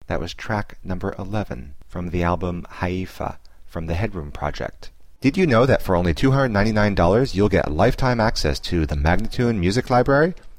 That was track number 11 from the album Haifa from the Headroom Project. Did you know that for only $299 you'll get lifetime access to the Magnatune Music Library,